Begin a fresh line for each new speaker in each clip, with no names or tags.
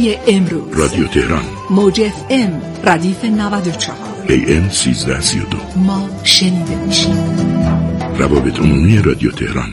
برای امروز
رادیو تهران،
موج FM ردیف 94
AM 1332.
ما شنیده میشیم.
روابط عمومی رادیو تهران.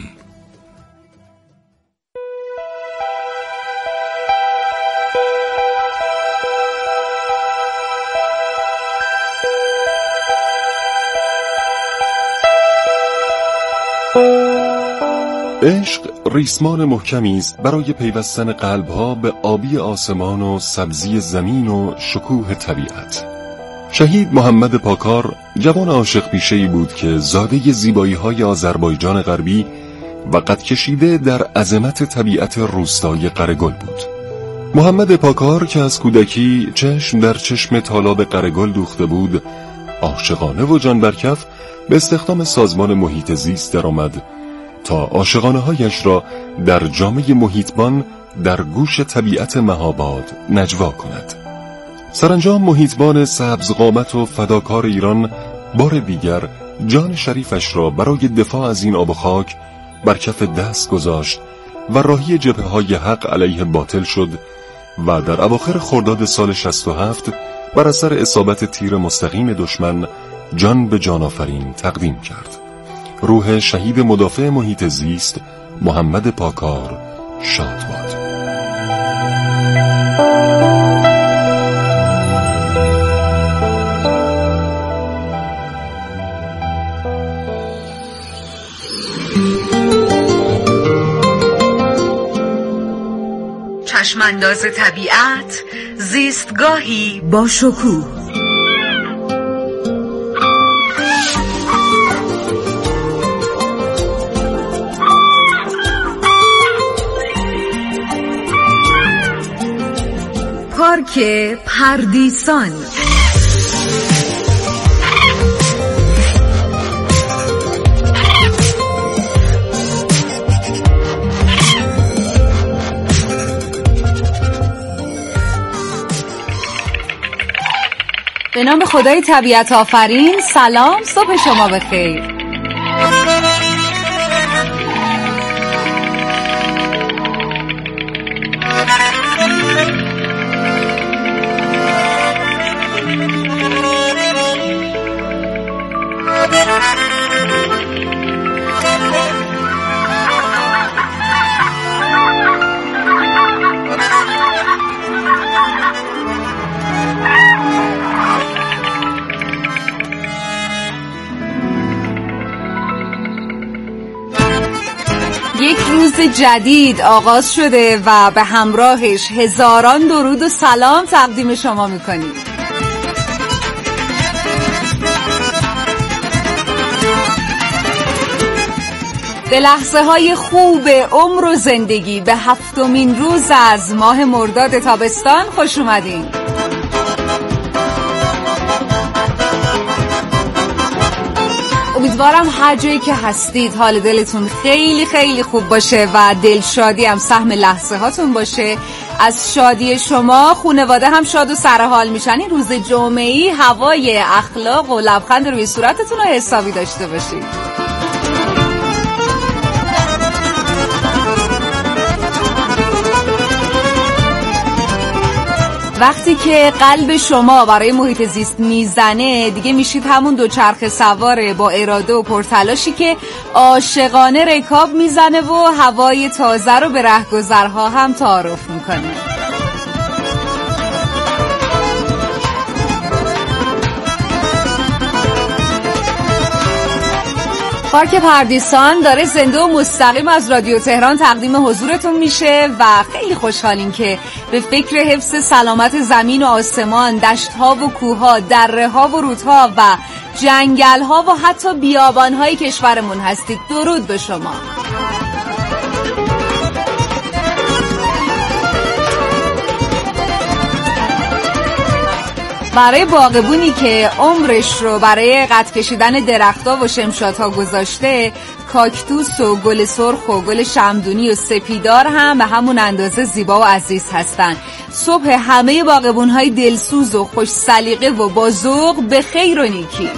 عشق ریسمان محکمی است برای پیوستن قلب‌ها به آبی آسمان و سبزی زمین و شکوه طبیعت. شهید محمد پاکار جوان عاشق پیشه‌ای بود که زاده زیبایی‌های آذربایجان غربی و قد کشیده در عظمت طبیعت روستای قره‌گل بود. محمد پاکار که از کودکی چشم در چشم تالاب قره‌گل دوخته بود، عاشقانه و جان برکف به استخدام سازمان محیط زیست درآمد تا عاشقانه‌هایش را در جامعه محیطبان در گوش طبیعت مهاباد نجوا کند. سرانجام محیطبان سبزقامت و فداکار ایران بار دیگر جان شریفش را برای دفاع از این آب و خاک بر کف دست گذاشت و راهی جبهه‌های حق علیه باطل شد و در اواخر خرداد سال 67 بر اثر اصابت تیر مستقیم دشمن جان به جان آفرین تقدیم کرد. روح شهید مدافع محیط زیست محمد پاکار شاد باد.
چشمانداز طبیعت، زیستگاهی با شکوه. پارک پردیسان. به نام خدای طبیعت آفرین. سلام، صبح شما بخیر. یک روز جدید آغاز شده و به همراهش هزاران درود و سلام تقدیم شما میکنیم. به لحظه های خوب عمر و زندگی به 7مین روز از ماه مرداد تابستان خوش اومدین. امیدوارم هر جایی که هستید حال دلتون خیلی خیلی خوب باشه و دلشادی هم سهم لحظه هاتون باشه. از شادی شما خانواده هم شاد و سرحال میشن. این روز جمعه‌ای هوای اخلاق و لبخند روی صورتتون رو حسابی داشته باشید. وقتی که قلب شما برای محیط زیست میزنه دیگه میشید همون دوچرخه سواره با اراده و پرتلاشی که عاشقانه رکاب میزنه و هوای تازه رو به رهگذرها هم تعارف میکنه. پارک پردیسان داره زنده و مستقیم از رادیو تهران تقدیم حضورتون میشه و خیلی خوشحالیم که به فکر حفظ سلامت زمین و آسمان، دشت‌ها و کوه‌ها، دره‌ها و رودها و جنگل‌ها و حتی بیابان‌های کشورمون هستید. درود به شما. برای باغبونی که عمرش رو برای قد کشیدن درخت‌ها و شمشادها گذاشته، کاکتوس و گل سرخ و گل شمدونی و سپیدار هم به همون اندازه زیبا و عزیز هستن. صبح همه باغبون‌های دلسوز و خوش سلیقه و با ذوق به خیر و نیکی.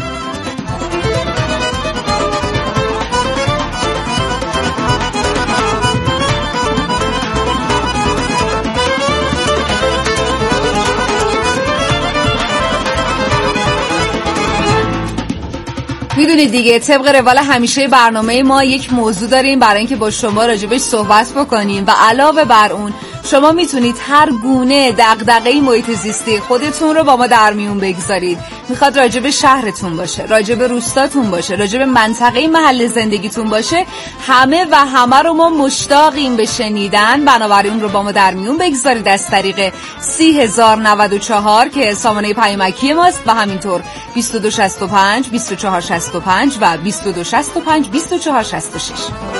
میدونید دیگه طبق روال همیشه برنامه ما یک موضوع داریم برای اینکه با شما راجبش صحبت بکنیم و علاوه بر اون شما میتونید هر گونه دغدغه‌ای محیط زیستی خودتون رو با ما در میون بگذارید. میخواد راجب شهرتون باشه، راجب روستاتون باشه، راجب منطقه محل زندگیتون باشه، همه رو ما مشتاقیم به شنیدن. بنابراین اون رو با ما در میون بگذارید از طریق 3094 که سامانه پیامکی ماست و همینطور 2265 2465 و 2265 2466.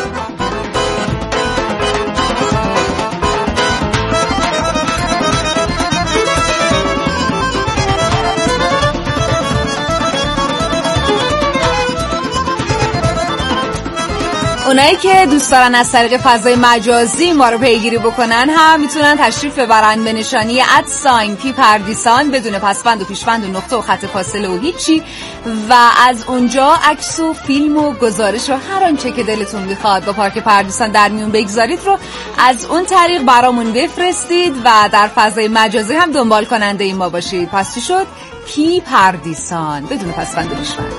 اونایی که دوست دارن از طریق فضای مجازی ما رو پیگیری بکنن هم میتونن تشریف ببرن به نشانی @پیپردیسان بدون پسوند و پیشوند و نقطه و خط فاصله و هیچی و از اونجا عکس و فیلم و گزارش و هر آنچه که دلتون میخواد با پارک پردیسان در میون بگذارید رو از اون طریق برامون بفرستید و در فضای مجازی هم دنبال کننده این ما باشید. پس چی شد؟ پیپردیسان بدون پسوند و پیشوند.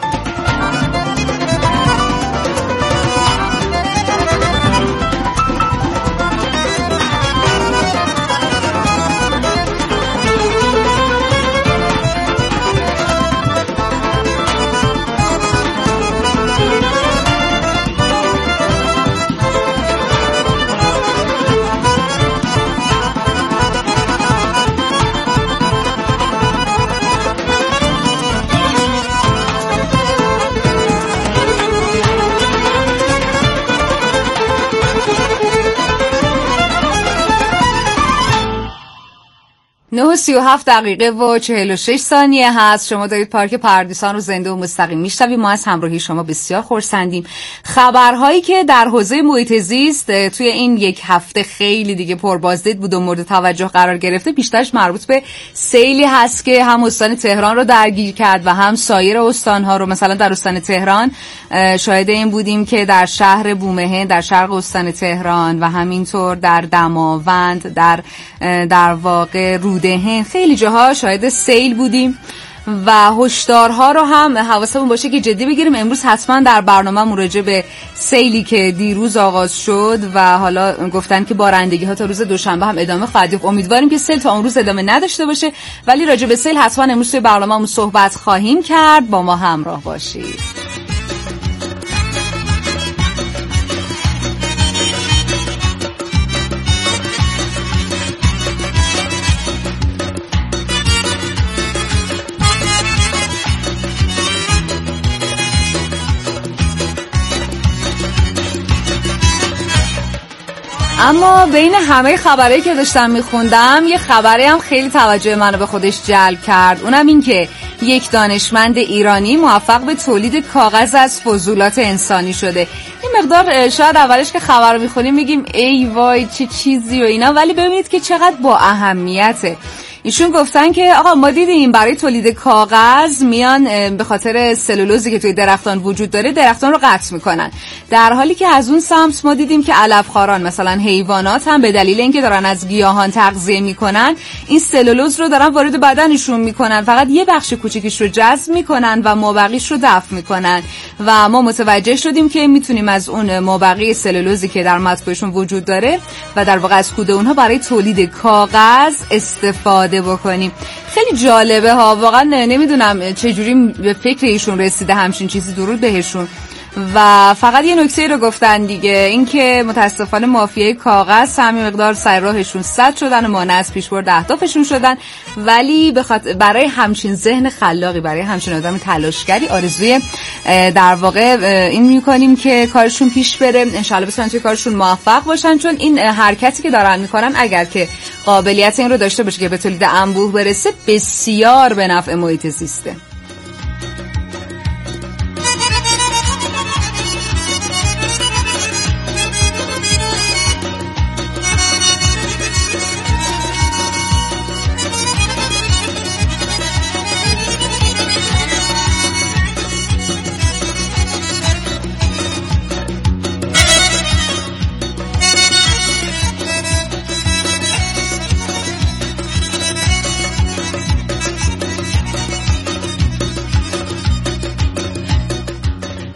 و 37 دقیقه و 46 ثانیه هست. شما دارید پارک پردیسان رو زنده و مستقیم میشنوید. ما از همراهی شما بسیار خرسندیم. خبرهایی که در حوزه محیط زیست توی این یک هفته خیلی دیگه پربازدید بود و مورد توجه قرار گرفته، بیشترش مربوط به سیلی هست که هم استان تهران رو درگیر کرد و هم سایر استان‌ها رو. مثلا در استان تهران شاهد این بودیم که در شهر بومهن در شرق استان تهران و همینطور در دماوند در واقع رودهن خیلی جاها شاهد سیل بودیم و هشدارها رو هم حواسمون باشه که جدی بگیریم. امروز حتما در برنامه راجع به سیلی که دیروز آغاز شد و حالا گفتن که بارندگی ها تا روز دوشنبه هم ادامه خواهد یافت. امیدواریم که سیل تا اون روز ادامه نداشته باشه، ولی راجع به سیل حتما امروز توی برنامه‌مون صحبت خواهیم کرد. با ما همراه باشید. اما بین همه خبرهایی که داشتم میخوندم یه خبری هم خیلی توجه منو به خودش جلب کرد. اونم این که یک دانشمند ایرانی موفق به تولید کاغذ از فضولات انسانی شده. این مقدار شاید اولش که خبر رو میخونیم میگیم ای وای چه چیزی و اینا، ولی ببینید که چقدر با اهمیته. ایشون گفتن که آقا ما دیدیم برای تولید کاغذ میان به خاطر سلولوزی که توی درختان وجود داره درختان رو قطع میکنن، در حالی که از اون سمت ما دیدیم که علفخواران مثلا حیوانات هم به دلیل اینکه دارن از گیاهان تغذیه میکنن این سلولوز رو دارن وارد بدنشون میکنن، فقط یه بخش کوچیکش رو جذب میکنن و مابقیش رو دفع میکنن و ما متوجه شدیم که میتونیم از اون مابقی سلولوزی که در مدفوعشون وجود داره و در واقع از کود اونها برای تولید کاغذ استفاده بکنیم. خیلی جالبه ها، واقعا نمیدونم چجوری به فکر ایشون رسیده همچین چیزی درود بهشون. و فقط یه نکته رو گفتن دیگه، این که متاسفانه مافیای کاغذ همین مقدار سر راهشون سد شدن و مانع از پیشبرد اهدافشون شدن، ولی برای همچین ذهن خلاقی، برای همچین آدم تلاشگری آرزوی در واقع این میکنیم که کارشون پیش بره، انشالله بتونن توی کارشون موفق باشن، چون این حرکتی که دارن میکنن اگر که قابلیت این رو داشته باشه که به تولید انبوه برسه بسیار به نفع محیط زیسته.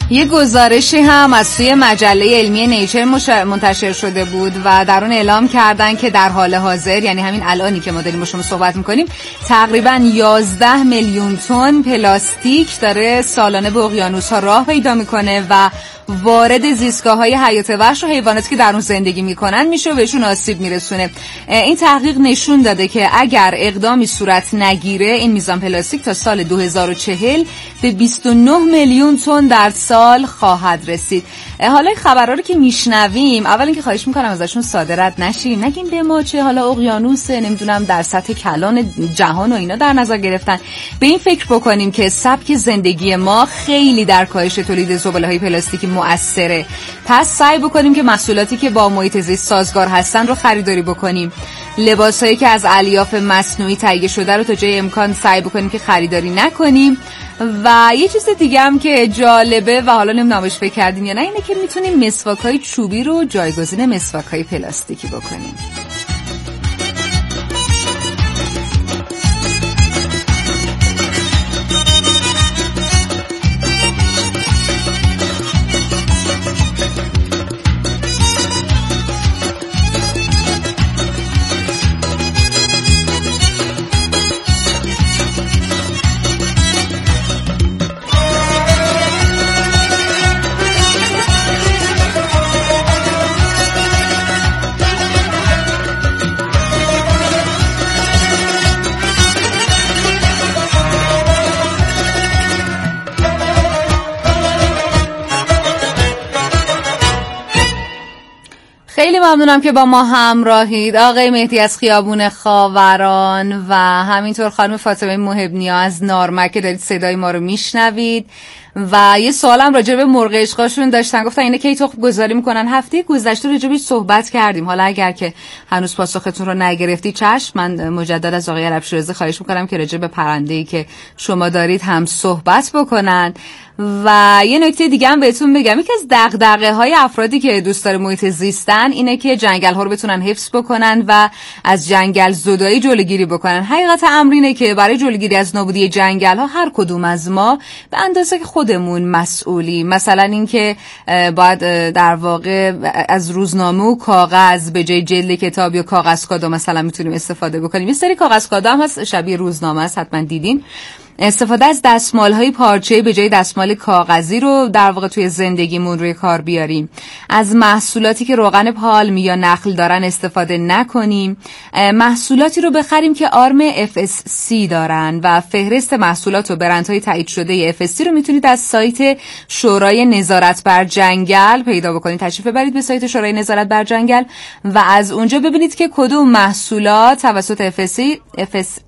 یه گزارشی هم از سوی مجله علمی نیچر منتشر شده بود و در اون اعلام کردن که در حال حاضر، یعنی همین الانی که ما داریم با شما صحبت میکنیم، تقریبا 11 میلیون تن پلاستیک داره سالانه به اقیانوس‌ها راه پیدا میکنه و وارد زیستگاه‌های حیات وحش و حیواناتی که در اون زندگی میکنن میشه و بهشون آسیب میرسونه. این تحقیق نشون داده که اگر اقدامی صورت نگیره این میزان پلاستیک تا سال 2040 به 29 میلیون تن در سال خواهد رسید. حالا این خبرها رو که میشنویم، اول اینکه خواهش میکنم ازشون صادر رد نشیم، نگیم به ما چه حالا اقیانوسه، نمیدونم در سطح کلان جهان و اینا در نظر گرفتن. به این فکر بکنیم که سبک زندگی ما خیلی در کاهش تولید زباله‌های پلاستیکی مؤثره. پس سعی بکنیم که محصولاتی که با محیط زیست سازگار هستن رو خریداری بکنیم. لباسایی که از الیاف مصنوعی تهیه شده رو تا جای امکان سعی بکنیم که خریداری نکنیم. و یه چیز دیگه هم که جالبه و حالا نمیدونم بهش فکر کردین یا نه، اینه که میتونیم مسواک‌های چوبی رو جایگزین مسواک‌های پلاستیکی بکنیم. خیلی ممنونم که با ما همراهید. آقای مهدی از خیابون خاوران و همینطور خانم فاطمه محبنیا از نارمک که دارید صدای ما رو میشنوید. و یه سوالم راجع به مرغ عشقاشون داشتن، گفتن اینه کی تخم گذاری میکنن. هفته گذشته راجع بهش صحبت کردیم. حالا اگر که هنوز پاسختون رو نگرفتی چشم، من مجدد از آقای عرب شیرازی خواهش میکنم که راجع به پرنده‌ای که شما دارید هم صحبت بکنن. و یه نکته دیگه هم بهتون بگم، یکی از دغدغه‌های افرادی که دوست داره محیط زیستن اینه که جنگل‌ها رو بتونن حفظ بکنن و از جنگل زدایی جلوگیری بکنن. حقیقت امر اینه که برای جلوگیری از نابودی جنگل‌ها هر کدوم از ما به اندازه که خودمون مسئولی. مثلا اینکه باید در واقع از روزنامه و کاغذ به جای جلد کتاب یا کاغذ کادو مثلا میتونیم استفاده بکنیم. یه سری کاغذ کادو هم هست شبیه روزنامه است، حتما دیدین. استفاده از دستمال‌های پارچه‌ای به جای دستمال کاغذی رو در واقع توی زندگیمون روی کار بیاریم. از محصولاتی که روغن پالمی یا نخل دارن استفاده نکنیم. محصولاتی رو بخریم که آرم FSC دارن و فهرست محصولات و برندهای تایید شده FSC رو میتونید از سایت شورای نظارت بر جنگل پیدا بکنید. تشریف ببرید به سایت شورای نظارت بر جنگل و از اونجا ببینید که کدوم محصولات توسط FSC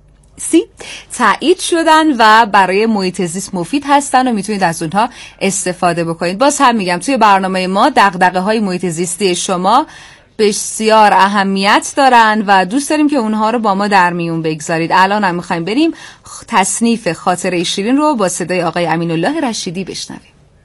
تایید شدن و برای محیط زیست مفید هستن و میتونید از اونها استفاده بکنید. باز هم میگم توی برنامه ما دغدغه‌های محیط زیستی شما بسیار اهمیت دارن و دوست داریم که اونها رو با ما در میون بگذارید. الان هم میخوایم بریم تصنیف خاطره شیرین رو با صدای آقای امین‌الله رشیدی بشنویم.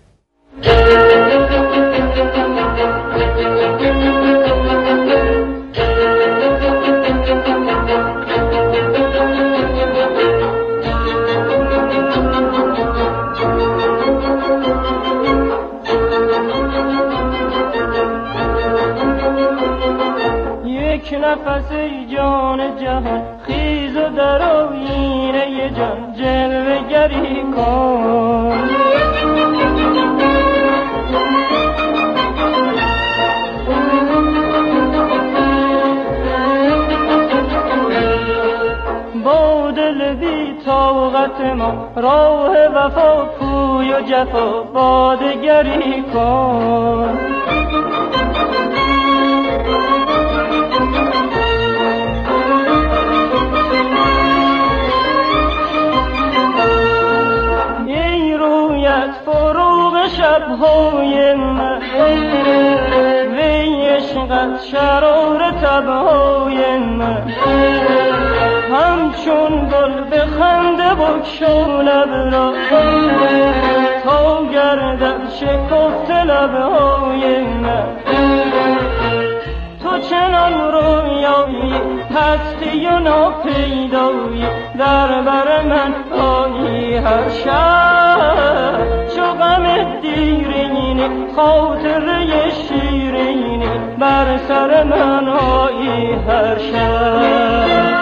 نفس جان جهان خیز و در آیینه جان جلوه گری کن. با دل بی طاقت ما راه وفا کوی و جفا بادگری کن. شبهای من وی عشقت شرار تبهای من همچون گل به خنده بگشا لب را تا گردد شکفت لبهای من. تو چنان رویایی هستی و ناپیدایی در بر من آیی هر شب چو غم دیرینی خاطره شیرینی بر سر من آیی هر شب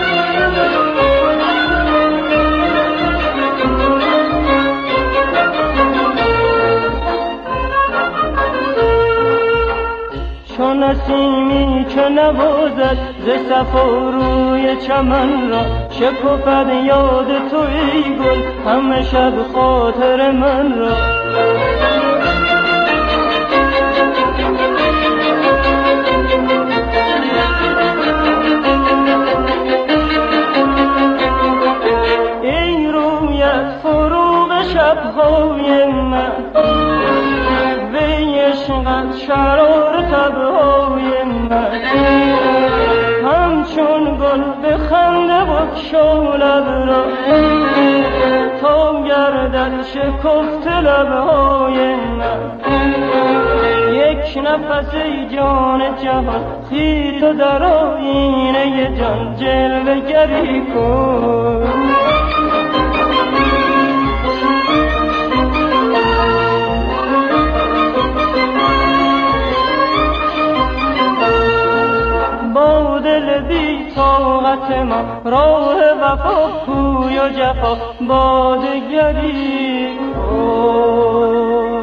چون نسیمی که نوازد ز صفا روی چمن را شکفد یاد تو ای گل همه شب خاطر من را ای رویت فروغ شبهای من وی عشقت شرار تبهای من همچون گل به خنده بگشا لب را تا گردد شکفت لبهای من یک نفس ای جان جهان خیز و در آیینه جان جلوه گری کن با دل بی طاقت ما راه وفا کوی و جفا با دگری کن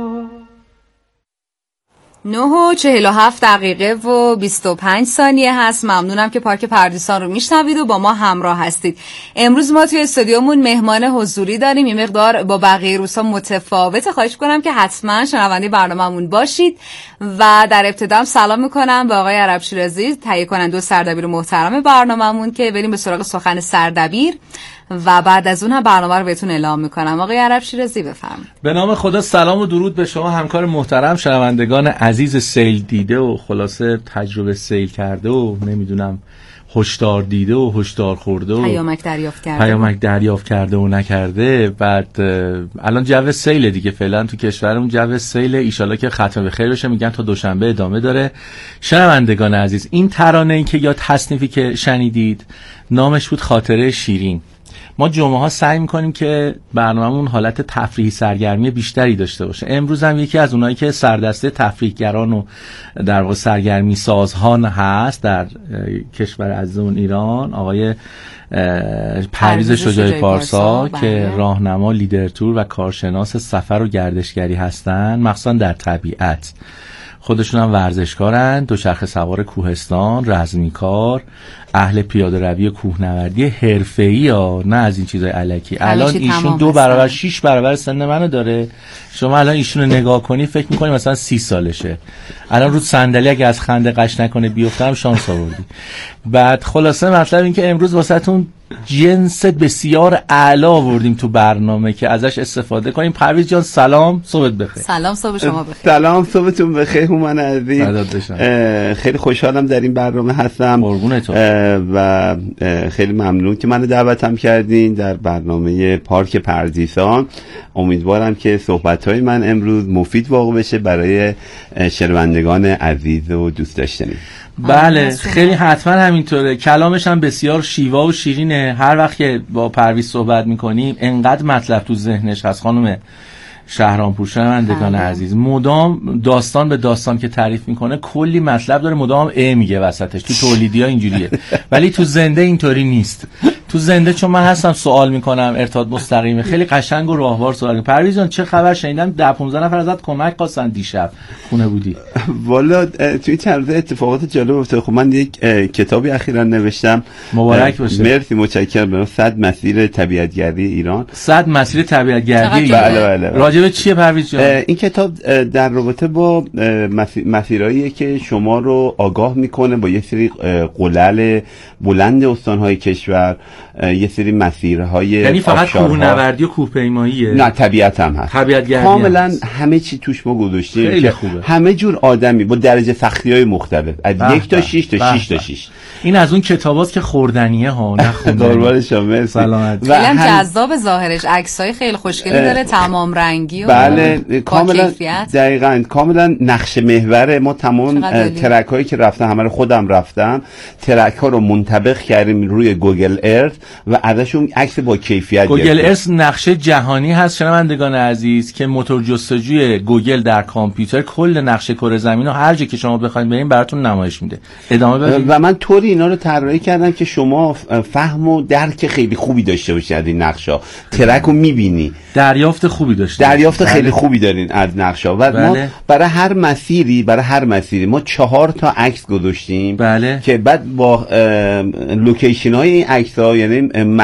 9:47 و 25 ثانیه هست. ممنونم که پارک پردیسان رو میشنوید و با ما همراه هستید. امروز ما توی استودیومون مهمان حضوری داریم، این مقدار با بقیه روزها متفاوته. خواهش کنم که حتما شنونده برنامه‌مون باشید و در ابتدا هم سلام میکنم به آقای عرب شیرازی، تهیه کننده و سردبیر محترم برنامه‌مون، که بریم به سراغ سخن سردبیر و بعد از اون هم برنامه رو بهتون اعلام میکنم. آقای عرب شیرازی بفرمایید.
به نام خدا سلام و درود به شما همکار محترم، شنوندگان عزیز سیل دیده و خلاصه تجربه سیل کرده و نمیدونم هشدار دیده و هشدار خورده و پیامک دریافت کرده و نکرده. بعد الان جو سیل دیگه فعلا تو کشورمون جو سیل، ایشالله که ختم به خیر بشه. میگن تا دوشنبه ادامه داره. شنوندگان عزیز، این ترانه ای که یا تصنیفی که شنیدید نامش بود خاطره شیرین. ما جمعه ها سعی میکنیم که برنامه‌مون حالت تفریحی سرگرمی بیشتری داشته باشه. امروز هم یکی از اونایی که سردسته تفریحگران و در واقع سرگرمی سازهان هست در کشور عزیزمون ایران، آقای پرویز شجاعی پارسا که راهنما، لیدر تور و کارشناس سفر و گردشگری هستن، مخصوصا در طبیعت. خودشون هم ورزشکارن، دوچرخه سوار کوهستان، رزمیکار، اهل پیاده روی کوهنوردی حرفه‌ای ها، نه از این چیزای الکی. الان ایشون 2 برابر 6 برابر سن منو داره. شما الان ایشون رو نگاه کنی فکر می‌کنی مثلا 30 سالشه. الان رو صندلی اگه از خنده قش نکنه بیفتم شانس آوردی. بعد خلاصه مطلب این که امروز واسهتون جنس بسیار اعلی آوردیم تو برنامه که ازش استفاده کنیم. پرویز جان سلام، صبحت بخیر.
سلام، صبح شما بخیر.
سلام، صبحتون بخیر. هومن عزیز، خیلی خوشحالم در این برنامه هستم و خیلی ممنون که منو دعوتم کردین در برنامه پارک پردیسان. امیدوارم که صحبت‌های من امروز مفید واقع بشه برای شنوندگان عزیز و دوست داشتنی.
بله خیلی حتما همینطوره. کلامش هم بسیار شیوا و شیرینه. هر وقت که با پرویز صحبت میکنیم انقدر مطلب تو ذهنش هست خانم شهرامپور. شنوندگان عزیز، مدام داستان به داستان که تعریف میکنه کلی مطلب داره، مدام میگه وسطش. تو تولیدی ها اینجوریه ولی تو زنده اینطوری نیست. تو زنده چون من هستم سوال میکنم، ارتباط مستقیمه، خیلی قشنگ و راهوار سوال میکنم. پرویز جان چه خبر؟ شنیدم 10-15 نفر ازت کمک خواستن دیشب خونه بودی.
والا توی چند روز اتفاقات جالب افتاد. خب من یک کتابی اخیرا نوشتم،
مبارک باشه.
مرسی، متشکرم. به 100 مسیر طبیعت‌گردی ایران.
100 مسیر طبیعت‌گردی.
بله.
راجب چیه پرویز جان؟
این کتاب در رابطه با مسیرهاییه که شما رو آگاه میکنه با یه سری قلل بلند استان‌های کشور یه سری مسیرهای
یعنی فقط کوهنوردی و کوهپیماییه؟
نه طبیعت هم هست، کاملا همه چی توش ما گذاشتیم.
خیلی خوبه.
همه جور آدمی با درجه سختی‌های مختلف از 1 تا 6 تا 6 تا 6.
این از اون کتاباست که خوردنیه ها، نخوندنی.
قربان شما،
سلامت. خیلی جذاب ظاهرش، عکسای خیلی خوشگلی داره، تمام رنگی و
بله کاملا دقیقاً کاملا نقشه محور. ما تمام ترک‌هایی که رفتم همه رو خودم رفتم، ترک‌ها رو منطبق کردیم روی گوگل ارث و ازشون عکس با کیفیت گرفتیم.
گوگل ارث نقشه جهانی هست شنوندگان عزیز که موتور جستجوی گوگل در کامپیوتر کل نقشه کره زمین رو هر جا که شما بخواید برین براتون نمایش میده. ادامه بدید.
و من طوری اینا رو طراحی کردم که شما فهم و درک خیلی خوبی داشته باشید از این نقشا. ترک رو می‌بینی،
دریافت خوبی داشته،
دریافت خیلی خوبی دارین از نقشا. و ما برای هر مسیری ما 4 تا عکس گذاشتیم که بعد با لوکیشن های این عکس ها، یعنی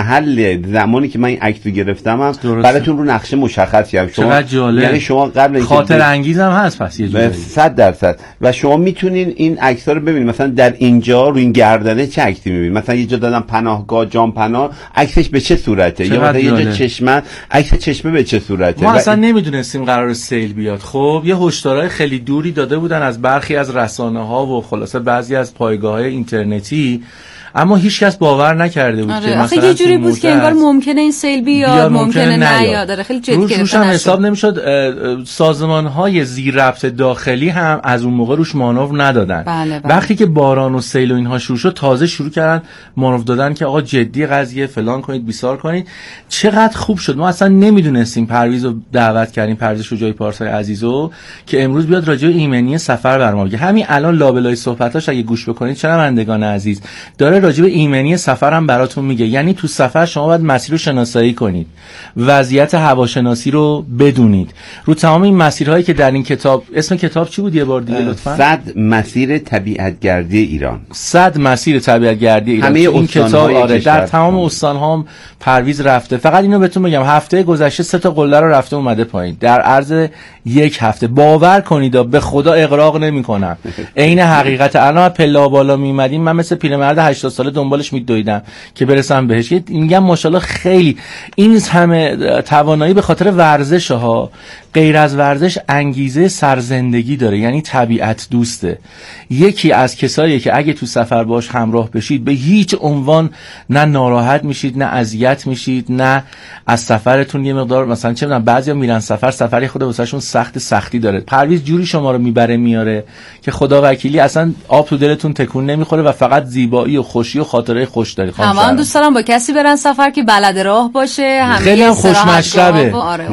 محل زمانی که من این عکس رو گرفتم براتون رو نقشه مشخص کردم. شما یعنی شما قبل
خاطر انگیز هم هست پس یه جوری
100% و شما میتونین این عکس ها رو ببینید. مثلا در اینجا رو این گردنه چه عکسی میبینید، مثلا یه جا دادم پناهگاه جام پناه، عکسش به چه صورته، یا مثلا یه جا چشمه، عکس چشمه به چه صورته.
ما اصلا نمیدونستیم قرار سیل بیاد. خب یه هشدارهای خیلی دوری داده بودن از برخی از رسانه‌ها و خلاصه بعضی از پایگاه‌های اینترنتی، اما هیچ کس باور نکرده بود که
مثلا یه جوری بود که انگار ممکنه این سیل بیاد، ممکنه نیاد. داره خیلی جدی گرفته
روش هم حساب نمیشد. سازمان‌های زیر ربط داخلی هم از اون موقع روش مانور ندادن.
بله.
وقتی که باران و سیل و اینها شروع شد تازه شروع کردن مانور دادن که آقا جدی قضیه فلان کنید بیسار کنید. چقدر خوب شد. ما اصلا نمیدونستیم. پرویز رو دعوت کردیم، پرویز شجاعی پارسای عزیزو، که امروز بیاد راجع به ایمنی سفر برام بگه. همین الان لابلای صحبتاش اگه گوش بکنید شنوندگان عزیز داره راجع به ایمنی سفر هم براتون میگه. یعنی تو سفر شما باید مسیر رو شناسایی کنید، وضعیت هواشناسی رو بدونید. رو تمام این مسیرهایی که در این کتاب، اسم کتاب چی بود یه بار دیگه لطفاً؟
100 مسیر طبیعت‌گردی ایران.
100 مسیر طبیعت‌گردی ایران.
همه
این کتاب در تمام استان‌ها هم پرویز رفته. فقط اینو بهتون بگم هفته گذشته 3 تا قله رو رفته اومده پایین در عرض یک هفته. باور کنید به خدا اغراق نمی‌کنم. عین حقیقت. الان پلا بالا می‌اومدیم من مثل پیرمرد 80 ساله دنبالش میدویدم که برسم بهش. میگم ماشاءالله خیلی این همه توانایی به خاطر ورزش ها. غیر از ورزش انگیزه سرزندگی داره، یعنی طبیعت دوسته. یکی از کسایی که اگه تو سفر باش همراه بشید به هیچ عنوان نه ناراحت میشید نه اذیت میشید، نه از سفرتون یه مقدار مثلا چه میدونم بعضیا میرن سفری خود واسهشون سختی داره. پرویز جوری شما رو میبره میاره که خدا وکیلی اصلا آب تو دلتون تکون نمیخوره و فقط زیبایی و خوشی و خاطره خوش داری.
من دوست دارم با کسی برن سفر که بلد راه باشه،
خیلی هم خوش مشربه،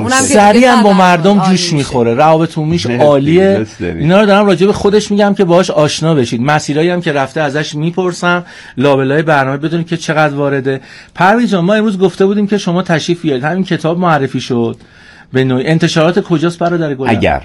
سریعا با مردم جوش میخوره، روابط عمومیش عالیه. اینا رو دارم راجع به خودش میگم که باهاش آشنا بشید. مسیرایی هم که رفته ازش میپرسم، لابلای برنامه بدونید که چقدر وارده. پرویز جان ما امروز گفته بودیم که شما تشریف بیارید، همین کتاب معرفی شد به نوعی. انتشارات کجاست برادر گلم؟
اگر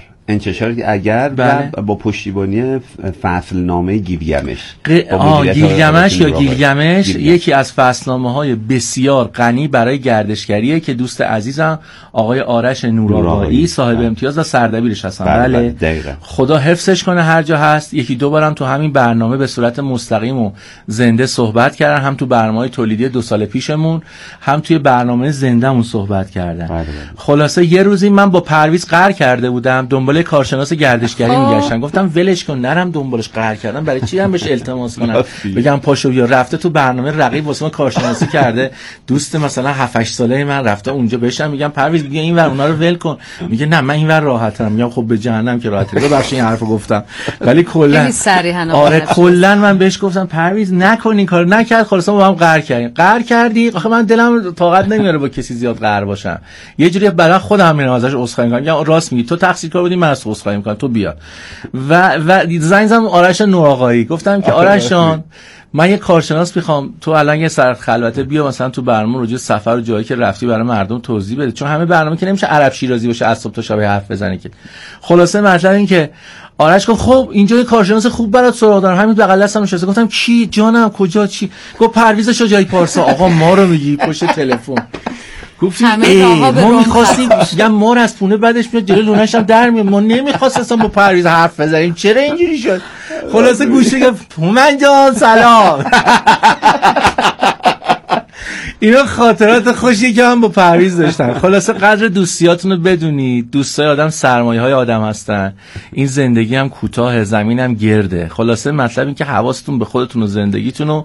و با پشتیبانی فصلنامه گیلگمش.
گیلگمش یا گیلگمش یکی از فصلنامه‌های بسیار غنی برای گردشگریه که دوست عزیزم آقای آرش نورآقایی صاحب امتیاز و سردبیرش هستن. بله خدا حفظش کنه هر جا هست. یکی دو بارم تو همین برنامه به صورت مستقیم و زنده صحبت کردن، هم تو برنامه‌های تولیدی 2 سال پیشمون، هم توی برنامه زنده‌مون صحبت کردن. خلاصه یه روزی من با پرویز قهر کرده بودم، دنبال کارشناس گردشگری میگشتم. گفتم ولش کن نرم دنبالش قهر کردم، برای چی هم بهش التماس کنم بگم پاشو بیا. رفته تو برنامه رقیب واسه ما کارشناسی کرده، دوست مثلا 7-8 ساله من رفته اونجا، بهشم میگم پرویز بیا اینور اونا رو ول کن، میگه نه من اینور راحتم. میگم خب به جهنم که راحته. ببخشید این حرفو گفتم ولی کلا آره کلا من بهش گفتم پرویز نکن این کارو. نکرد. خلاص ما با هم قهر کردی. آخه من دلم طاقت نمیاره با کسی زیاد قهر باشم. یه جوری برای خودم میرم ازش عذرخواهی میکنم، میگم راست میگی تو تقصیرکار بودی، من از عذرخواهی میکنم تو بیا. و زنگ زدم آرش نورآقایی، گفتم که آرش جان من یه کارشناس میخوام، تو الان یه سر خلوته بیا مثلا تو برنامه راجع سفر و جایی که رفتی برای مردم توضیح بده، چون همه برنامه که نمیشه عرب شیرازی باشه از صبح تا شب حرف بزنه که. خلاصه مطلب این که آرش گفت خب اینجا یه کارشناس خوب برات سراغ دارم، همین بغل دستم نشسته. گفتم کی جانم کجا چی؟ گفت پرویز شجاعی پارسا. آقا ما رو میگی پشت تلفن. گفتیم ما می‌خواستیم میگم مار از پونه بعدش میاد جلوی لونه‌ش هم در میاد، ما نمی‌خواستیم با پرویز حرف بزنیم، چرا اینجوری شد؟ خلاصه گوشه گفت هومن جان سلام. اینا خاطرات خوشی که هم با پرویز داشتن. خلاصه قدر دوستیاتون رو بدونید. دوستای آدم سرمایه‌های آدم هستن. این زندگی هم کوتاه، زمین هم گرده. خلاصه مطلب این که حواستون به خودتون و زندگیتون و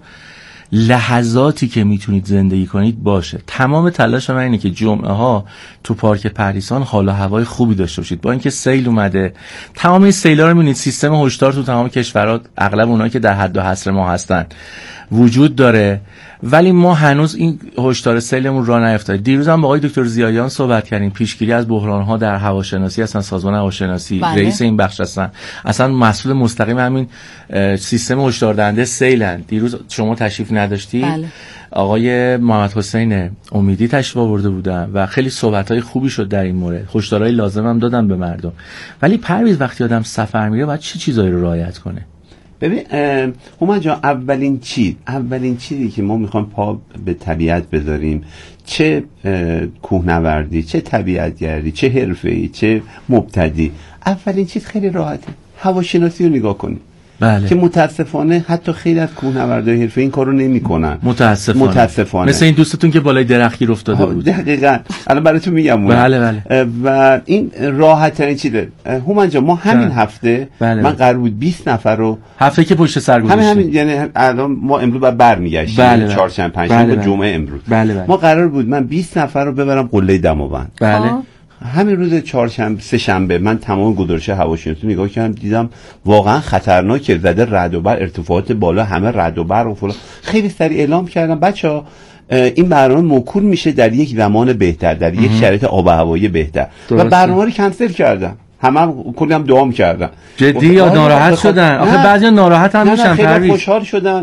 لحظاتی که میتونید زندگی کنید باشه. تمام تلاش من اینه که جمعه ها تو پارک پردیسان حال و هوای خوبی داشته باشید. با اینکه سیل اومده، تمام این سیلا رو میبینید، سیستم هشدار تو تمام کشورها، اغلب اونایی که در حد و حصر ما هستن وجود داره، ولی ما هنوز این هشدار سیلمون راه نیفتاده. دیروز هم با آقای دکتر ضیاییان صحبت کردیم، پیشگیری از بحران‌ها در هواشناسی هستن، سازمان هواشناسی رئیس این بخش هستن، اصلا مسئول مستقیم همین سیستم هشدار دهنده سیلن. دیروز شما تشریف نداشتی؟
بله.
آقای محمد حسین امیدی تشریف آورده بودن و خیلی صحبت‌های خوبی شد در این مورد، هشدارهای لازم هم دادن به مردم. ولی پرویز وقتی آدم سفر میره باید چه چیزایی رو رعایت کنه؟
ببین هومن جان، اولین چیزی که ما میخوایم پا به طبیعت بذاریم، چه کوهنوردی، چه طبیعتگردی، چه حرفه‌ای، چه مبتدی، اولین چیز خیلی راحته، هواشناسی رو نگاه کنیم.
بله.
که متاسفانه حتی خیلی از کوهنوردای حرفه‌ای این کارو نمیکنن.
متاسفانه مثل این دوستتون که بالای درخت گیر افتاده بود.
دقیقاً الان براتون میگم.
بله.
و این راحت ترین چیزه. هومن جان، ما همین هفته من قرار بود 20 نفر رو،
هفته که پشت سر گذاشتیم،
همین یعنی الان ما امروز بعد برمیگشتیم، چهارشنبه پنجشنبه جمعه امروز. ما قرار بود من 20 نفر رو ببرم قله دماوند.
بله.
همین روز چهارشنبه سه شنبه من تمام گزارش هواشناسی نگاه کردم، دیدم واقعا خطرناکه، زده رعد و برق، ارتفاعات بالا، همه رعد و برق و فلان. خیلی سریع اعلام کردم بچه‌ها این برنامه موکول میشه در یک زمان بهتر، در یک شرایط آب و هوایی بهتر. و برنامه رو کنسل کردم. همه کلی هم دعا می‌کردن.
جدی یا ناراحت شدن؟ آخه بعضیا ناراحت هم میشن.
خیلی خوشحال شدن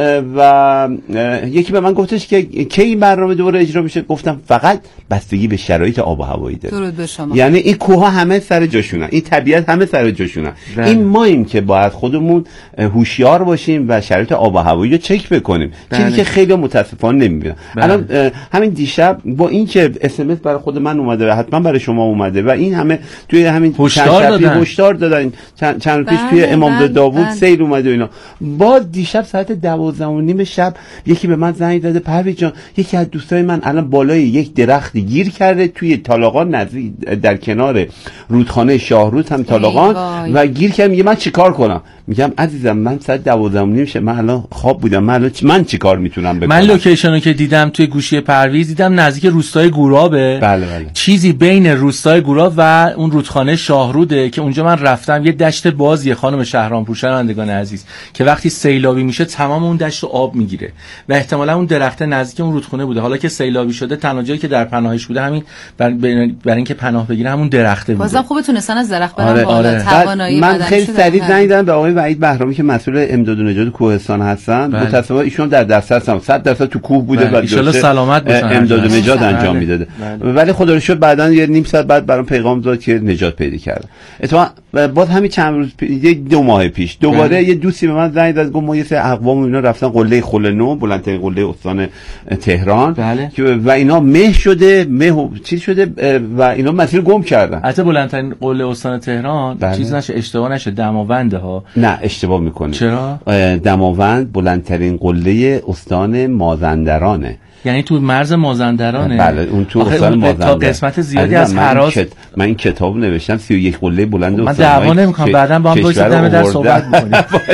و یکی به من گفتش که کی این برنامه دوباره اجرا میشه؟ گفتم فقط بستگی به شرایط آب و هوایی داره.
درود به شما.
یعنی این کوها همه سر جاشونن، این طبیعت همه سر جاشونن. این ماییم که باید خودمون هوشیار باشیم و شرایط آب و هوایی رو چک بکنیم. چیزی که خیلی متاسفانه نمیبینن. الان همین دیشب با این که اس ام اس برای خود من اومده و حتما برای شما اومده و این همه توی همین هشدار دادن چند پیش توی امام داوود سیل اومده و اینا. با دیشب ساعت 12:30 شب یکی به من زنگ زده، پرویز جان یکی از دوستای من الان بالای یک درختی گیر کرده توی طالقان، نزدیک در کنار رودخانه شاهرود هم طالقان، و گیر کرد. میگه من چیکار کنم؟ میگم عزیزم من ساعت 12:30 شب من الان خواب بودم، من چیکار میتونم بکنم؟
من لوکیشنو که دیدم توی گوشی پرویز دیدم نزدیک روستای گورابه.
بله.
چیزی بین روستای گوراب و اون رودخانه شاهروده که اونجا من رفتم. یه دشت بازیه خانم شهرامپور، شنوندگان عزیز، که وقتی سیلابی میشه تمام اون دشت رو آب میگیره و احتمالاً اون درخت نزدیک اون رودخانه بوده. حالا که سیلابی شده تنها جایی که در پناهش بوده همین برای اینکه پناه بگیره همون درخته بوده.
بازم خوبه تونستن از درخت برن بالا. توانایی
من خیلی سریع زنگ زدم به آقای وحید بهرامی که مسئول امداد و نجات کوهستان هستن. متأسفانه ایشون در دسترس هم 100% تو کوه بوده و
ان شاء الله سلامت باشن،
امداد و نجات انجام میداده. ولی خدا رو شکر بعداً یه نیم ساعت بعد برام پیغام داد که نجات پیدا کرد. اتفاقا بعد همین چند روز یک 2 ماه پیش دوباره یه دوستی به من زنگ زد، گفت ما یه سری اقوام اینا رفتن قله خلنو، بلندترین قله استان تهران.
بله.
و اینا مه شده، چیز شده و اینا مسیر گم کردن.
حتی بلندترین قله استان تهران چیز نشه، اشتباه نشه، دماونده ها.
نه اشتباه میکنه.
چرا؟
دماوند بلندترین قله استان مازندرانه.
یعنی تو مرز مازندرانه.
بله اون تو استان مازندران.
تا قسمت زیادی از هراز
من این کتاب نوشتم 31 قله بلند
من دعوا نمی‌کنم، بعداً با هم دوست دم در صحبت می‌کنیم.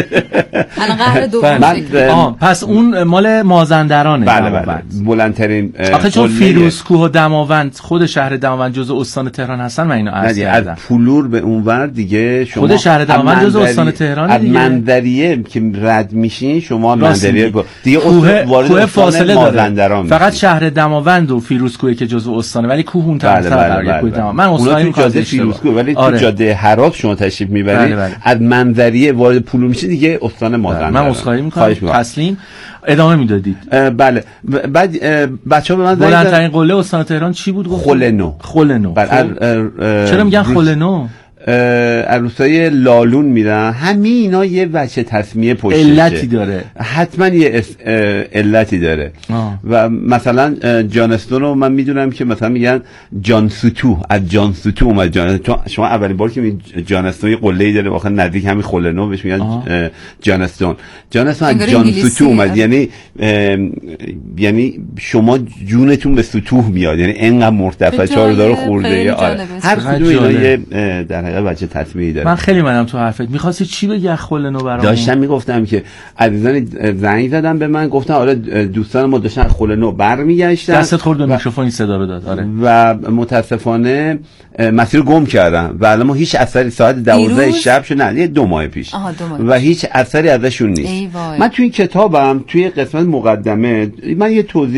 الان قهر دوم.
پس اون مال مازندرانه.
بله. بلندترین
آخه چون فیروزکوه و دماوند خود شهر دماوند جزء استان تهران هستن، من اینو عرض کردم.
از پولور به اونور دیگه شما
خود شهر دماوند جزء استان تهران دیگه.
از منظریه که رد میشین شما منظریه دیگه
کوه فاصله داره. فقط شهر دماوند و فیروزکوه که جزء استانه، ولی کوه اون طرف
بله. من اصلا تو جاده فیروزکوه ولی تو جاده هرات شما تشریف میبرید از منظریه وارد پولور میشه دیگه استان مازندران.
من عذرخواهی میکنم. تسلیم ادامه میدادید.
بله. بعد بچه‌ها به من
بلندترین قله استان تهران چی بود گفت؟
خلنو.
چرا میگن خلنو؟
عروسای لالون میرن، همین اینا یه وجه تسمیه پشتشه،
علتی داره،
حتما یه علتی داره. و مثلا جان استون رو من میدونم که مثلا میگن جان سوتو، از جان سوتو اومد. شما اولین بار که جان استون یه قله‌ای داره واقعا نزدیک همین خلنو بهش میگن جان استون از جان سوتو اومد، یعنی شما جونتون به سطوح میاد، یعنی انقدر مرتفع چهاردار خورده. هر کدوم اینا یه در حقیقت بچه تصمیمی داره.
من خیلی منم تو حرفت. می‌خواستی چی بگی خلنو برام؟
داشتم میگفتم که عزیزان زنگ زدن به من گفتن آره دوستان ما داشتن خلنو برمیگشتن،
دستت خورد به میکروفون این صدا رو داد. آره.
و متاسفانه مسیر گم کردم و الان ما هیچ اثری ساعت 12 شب شد، نه 2 ماه پیش و هیچ اثری ازشون نیست. من توی این کتابم توی قسمت مقدمه من یه توضیح